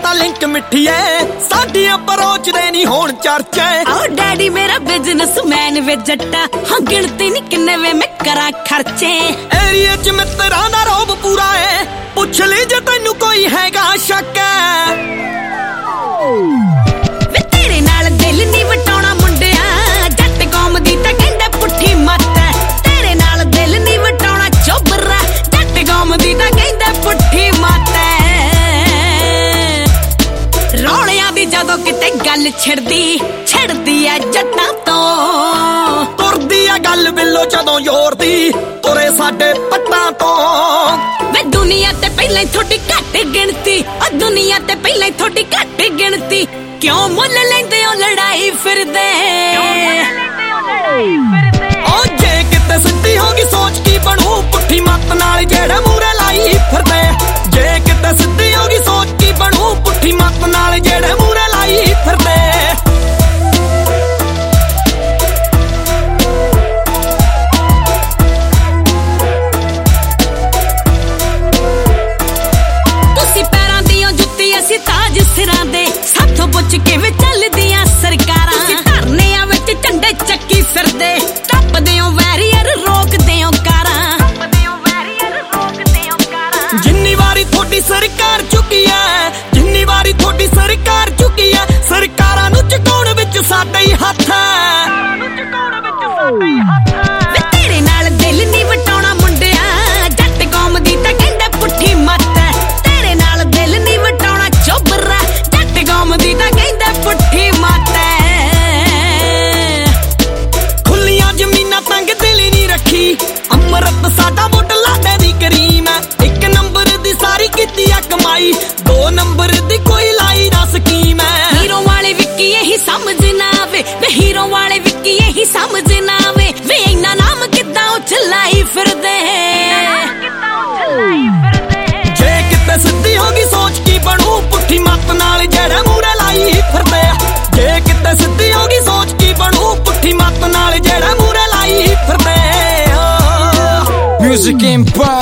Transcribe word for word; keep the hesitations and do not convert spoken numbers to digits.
ਤਾਂ ਲਿੰਕ ਮਿੱਠੀਏ ਸਾਡੀ ਅਪਰੋਚ ਦੇ ਨਹੀਂ ਹੋਣ ਚਰਚੇ। ਓ ਡੈਡੀ ਮੇਰਾ ਬਿਜ਼ਨਸਮੈਨ ਵੇ ਜੱਟਾ ਹਾਂ ਗਿਣਤੀ ਨਹੀਂ ਕਿੰਨੇ ਵੇ ਮੈਂ ਕਰਾਂ ਖਰਚੇ। ਏਰੀਏ ਚ ਮਿੱਤਰਾਂ ਦਾ ਰੋਬ ਪੂਰਾ ਏ ਪੁੱਛ ਲਈ ਜੇ ਤੈਨੂੰ ਕੋਈ ਹੈਗਾ ਸ਼ੱਕ। ਵੇ ਤੇਰੇ ਨਾਲ ਦਿਲ ਨਹੀਂ ਵਟਾਉਣਾ ਮੁੰਡਿਆ ਜੱਟ ਕੌਮ ਦੀ ਤਾਂ ਕਹਿੰਦਾ ਪੁੱਠੀ ਮੱਤ। ਤੇਰੇ ਨਾਲ ਦਿਲ ਨਹੀਂ ਵਟਾਉਣਾ ਚੋਬਰਾ ਜੱਟ ਕੌਮ ਦੀ ਤਾਂ ਕਹਿੰਦਾ ਪੁੱਠੀ ਮੱਤ। ਰੌਲਿਆਂ ਦੀ ਜਦੋਂ ਕਿਤੇ ਗੱਲ ਛਿੜਦੀ ਛਿੜਦੀ ਐ ਜੱਟਾਂ ਤੋਂ। ਤੁਰਦੀ ਐ ਗੱਲ ਬਿੱਲੋ ਜਦੋਂ ਜ਼ੋਰ ਦੀ ਤੁਰੇ ਸਾਡੇ ਪੱਟਾਂ ਤੋਂ। ਵੇ ਦੁਨੀਆ ਤੇ ਪਹਿਲਾਂ ਥੋੜੀ ਘੱਟ ਗਿਣਤੀ ਆ ਦੁਨੀਆ ਤੇ ਪਹਿਲਾਂ ਥੋੜੀ ਘੱਟ ਗਿਣਤੀ ਕਿਉਂ ਮੁੱਲ ਲੈਂਦੇ ਹੋ ਲੜਾਈ ਫਿਰਦੇ। ਓ ਜੇ ਕਿਤੇ ਸਿੱਧੀ ਹੋ ਗਈ ਸੋਚ ਕੀ ਬਣੂ ਪੁੱਠੀ ਮੱਤ ਨਾਲ ਜਿਹੜੇ ਮੂਰੇ ਲਾਈ ਫਿਰਦੇ। ਜੇ ਕਿਤੇ ਸਿੱਧੀ ਹੋ ਗਈ ਸੋਚ ਕੀ ਬਣੂ ਪੁੱਠੀ ਮੱਤ ਨਾਲ ਜਿਹੜੇ ਮੂਰੇ ਲਾਈ ਫਿਰਦੇ। ਤਾਜ ਸਿਰਾਂ ਦੇ ਸਾਥੋਂ ਪੁੱਛ ਕਿਵੇਂ ਚੱਲਦੀਆਂ ਸਰਕਾਰਾਂ। ਤੁਸੀਂ ਧਰਨਿਆਂ ਵਿੱਚ ਝੰਡੇ ਚੱਕੀ ਫਿਰਦੇ ਟੱਪਦੇ ਹੋ ਵੈਰੀਅਰ ਰੋਕਦੇ ਹੋ ਕਾਰਾਂ। ਜਿੰਨੀ ਵਾਰੀ ਤੁਹਾਡੀ ਸਰਕਾਰ ਚੁੱਕੀ ਐ ਜਿੰਨੀ ਵਾਰੀ ਤੁਹਾਡੀ ਸਰਕਾਰ ਚੁੱਕੀ ਐ ਸਰਕਾਰਾਂ ਨੂੰ ਝੁਕਾਉਣ ਵਿੱਚ ਸਾਡਾ ਹੀ ਹੱਥ ਐ। ਵੇ ਤੇਰੇ ਨਾਲ ਦਿਲ ਨਹੀਂ ਵਟਾਉਣਾ ਮੁੰਡਿਆ ਜੱਟ ਕੌਮ ਦੀ ਤਾਂ ਕਹਿੰਦਾ ਪੁੱਠੀ ਮੱਤ। ਤੇਰੇ ਨਾਲ ਦਿਲ ਨਹੀਂ ਵਟਾਉਣਾ ਚੋਬਰਾ ਜੱਟ ਕੌਮ ਦੀ ਤਾਂ ਕਹਿੰਦਾ ਪੁੱਠੀ ਮੱਤ। ਖੁੱਲੀਆਂ ਜ਼ਮੀਨਾਂ ਤੰਗ ਦਿਲ ਨਹੀਂ ਰੱਖੀ ਅੰਮ੍ਰਿਤ ਸਾਡਾ ਵੋਟ ਲਾਡੇ ਦੀ ਕਰੀਮ ਐ। ਇੱਕ ਨੰਬਰ ਦੀ ਸਾਰੀ ਕੀਤੀ ਆ ਕਮਾਈ ਦੋ ਨੰਬਰ ਦੀ ਕੋਈ ਲਾਈ ਨਾ ਸਕੀਮ ਐ। ਹੀਰੋ ਵਾਲੇ ਵਿੱਕੀ ਇਹੀ ਸਮਝ ਨਾ ਆਵੇ ਵੇ ਹੀਰੋ ਵਾਲੇ ਵਿੱਕੀ ਇਹੀ ਸਮਝ ਨਾ ਆਵੇ ਵੇ ਇੰਨਾ ਨਾਮ ਕਿੱਦਾਂ ਉਹ ਚਲਾਈ ਫਿਰਦੇ। ਜੇ ਕਿਤੇ ਸਿੱਧੀ ਹੋ ਗਈ ਸੋਚ ਕੀ ਬਣੂ ਪੁੱਠੀ ਮੱਤ ਨਾਲ ਜਿਹੜੇ ਮੂਰੇ ਲਾਈ ਫਿਰਦੇ। ਜੇ ਕਿਤੇ ਸਿੱਧੀ ਹੋ ਗਈ ਸੋਚ ਕੀ ਬਣੂ ਪੁੱਠੀ ਮੱਤ ਨਾਲ ਜਿਹੜੇ ਮੂਰੇ ਲਾਈ ਫਿਰਦੇ। Music Empire